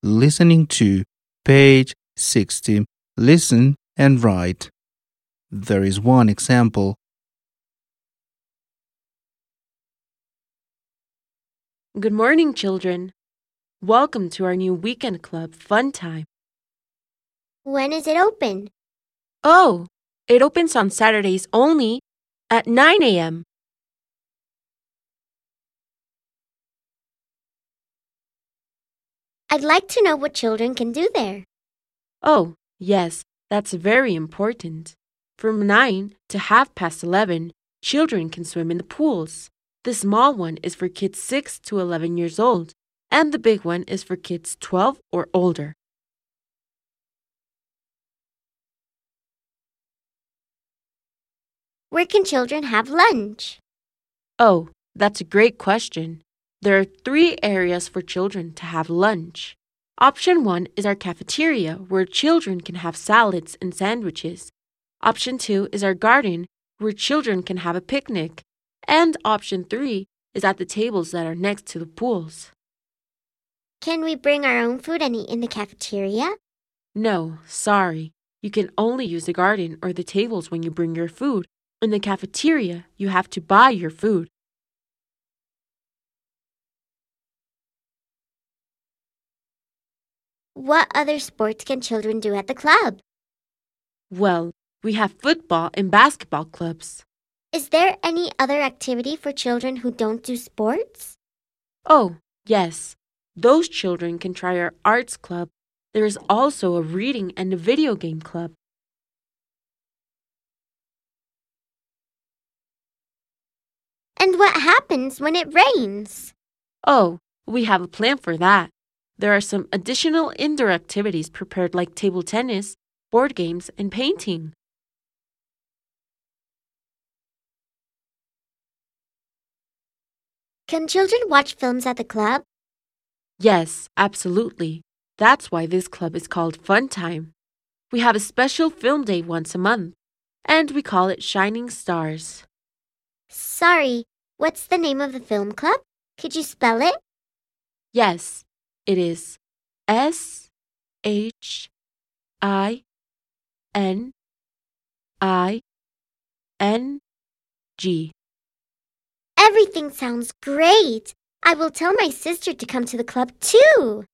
listening to page 60. Listen and write. There is one example. Good morning, children. Welcome to our new weekend club, Fun Time. When is it open? Oh, it opens on Saturdays only at 9 a.m. I'd like to know what children can do there. Oh, yes, that's very important. From 9 to 11:30, children can swim in the pools. The small one is for kids 6 to 11 years old, and the big one is for kids 12 or older. Where can children have lunch? Oh, that's a great question. There are 3 areas for children to have lunch. Option 1 is our cafeteria, where children can have salads and sandwiches. Option 2 is our garden, where children can have a picnic. And option 3 is at the tables that are next to the pools. Can we bring our own food and eat in the cafeteria? No, sorry. You can only use the garden or the tables when you bring your food. In the cafeteria, you have to buy your food. What other sports can children do at the club? Well, we have football and basketball clubs. Is there any other activity for children who don't do sports? Oh, yes. Those children can try our arts club. There is also a reading and a video game club. And what happens when it rains? Oh, we have a plan for that. There are some additional indoor activities prepared like table tennis, board games, and painting. Can children watch films at the club? Yes, absolutely. That's why this club is called Fun Time. We have a special film day once a month, and we call it Shining Stars. Sorry, what's the name of the film club? Could you spell it? Yes, it is SHINING. Everything sounds great. I will tell my sister to come to the club too.